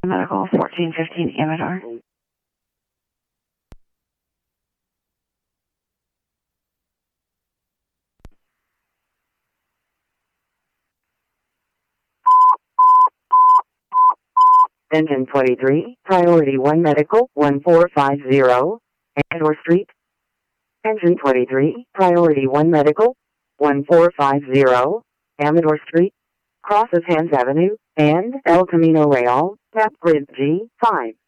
Medical 1415 Amador. Engine 23, Priority 1 Medical 1450, Amador Street. Engine 23, Priority 1 Medical 1450, Amador Street, crosses Hans Avenue, and El Camino Real, tap grid G5.